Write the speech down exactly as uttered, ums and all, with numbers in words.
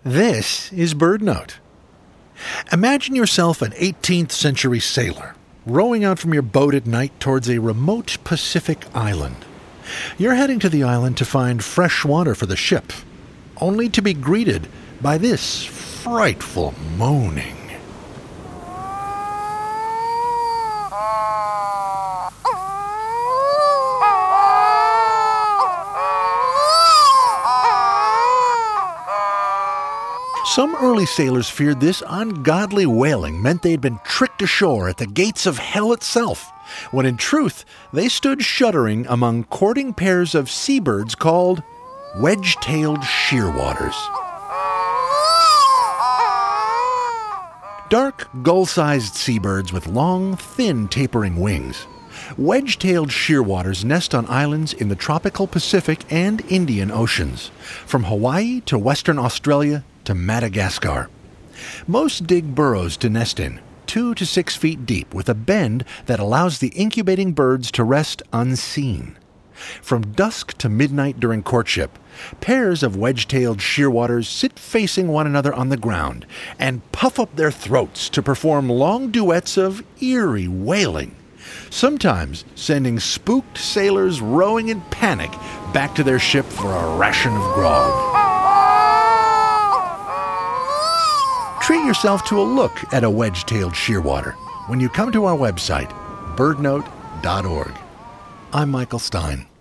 This is BirdNote. Imagine yourself an eighteenth century sailor, rowing out from your boat at night towards a remote Pacific island. You're heading to the island to find fresh water for the ship, only to be greeted by this frightful moaning. Some early sailors feared this ungodly wailing meant they'd been tricked ashore at the gates of hell itself, when in truth they stood shuddering among courting pairs of seabirds called wedge-tailed shearwaters. Dark, gull-sized seabirds with long, thin, tapering wings. Wedge-tailed shearwaters nest on islands in the tropical Pacific and Indian Oceans, from Hawaii to Western Australia to Madagascar. Most dig burrows to nest in, two to six feet deep, with a bend that allows the incubating birds to rest unseen. From dusk to midnight during courtship, pairs of wedge-tailed shearwaters sit facing one another on the ground and puff up their throats to perform long duets of eerie wailing, sometimes sending spooked sailors rowing in panic back to their ship for a ration of grog. Treat yourself to a look at a wedge-tailed shearwater when you come to our website, bird note dot org. I'm Michael Stein.